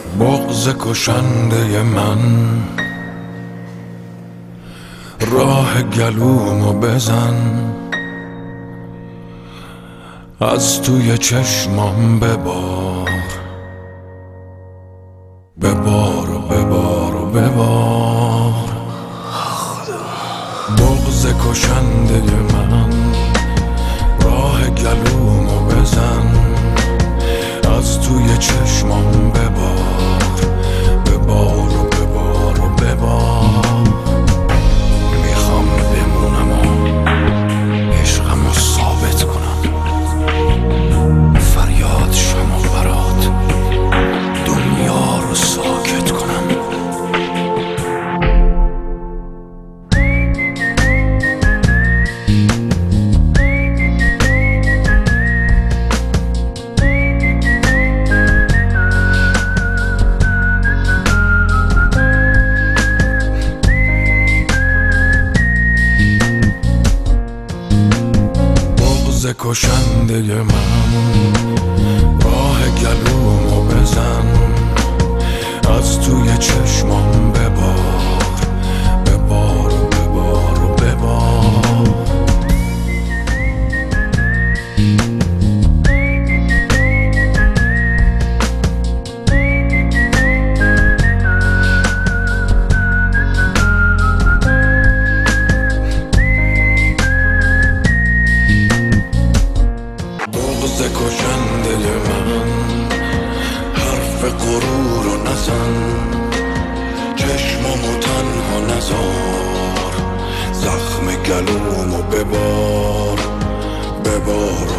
بغض کشنده من، راه گلومو بزن، از توی چشمام ببار، ببار و ببار و ببار. بغض کشنده من، راه گلومو بزن، از توی چشمام ببار، ببار و ببار و ببار. میخوام بمونم و عشقمو ثابت کنم، فریاد شم و برات دنیا رو ساکت کنم. کشنده من، راه گلومو بزن، از توی چشمام ببار، ببار و ببار و ببار. کشنده من، حرف غرور و نزن، چشمامو تنها نزار، زخم گلومو ببار، ببار